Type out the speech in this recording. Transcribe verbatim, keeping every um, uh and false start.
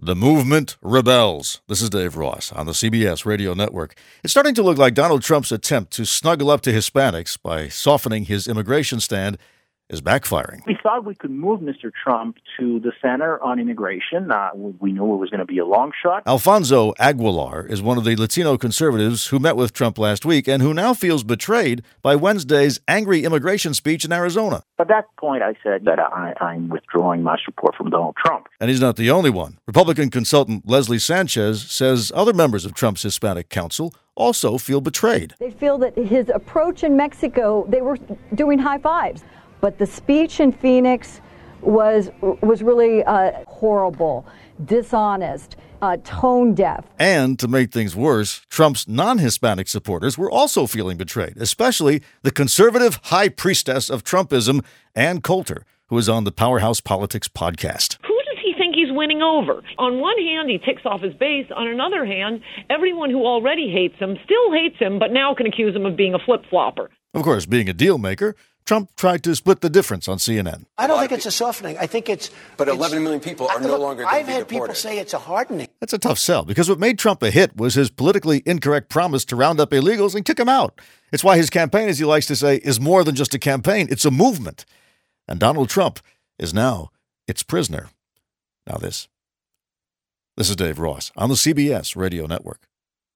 The movement rebels. This is Dave Ross on the C B S Radio Network. It's starting to look like Donald Trump's attempt to snuggle up to Hispanics by softening his immigration stand is backfiring. We thought we could move Mister Trump to the center on immigration. Uh, we knew it was going to be a long shot. Alfonso Aguilar is one of the Latino conservatives who met with Trump last week and who now feels betrayed by Wednesday's angry immigration speech in Arizona. At that point, I said that I, I'm withdrawing my support from Donald Trump. And he's not the only one. Republican consultant Leslie Sanchez says other members of Trump's Hispanic Council also feel betrayed. They feel that his approach in Mexico, they were doing high fives. But the speech in Phoenix was was really uh, horrible, dishonest, uh, tone deaf. And to make things worse, Trump's non-Hispanic supporters were also feeling betrayed, especially the conservative high priestess of Trumpism, Ann Coulter, who is on the Powerhouse Politics podcast. Who does he think he's winning over? On one hand, he ticks off his base. On another hand, everyone who already hates him still hates him, but now can accuse him of being a flip-flopper. Of course, being a deal maker, Trump tried to split the difference on C N N. I don't think it's a softening. I think it's... But it's, eleven million people are no look, longer going to I've be had deported. people say it's a hardening. That's a tough sell, because what made Trump a hit was his politically incorrect promise to round up illegals and kick them out. It's why his campaign, as he likes to say, is more than just a campaign. It's a movement. And Donald Trump is now its prisoner. Now this. This is Dave Ross on the C B S Radio Network.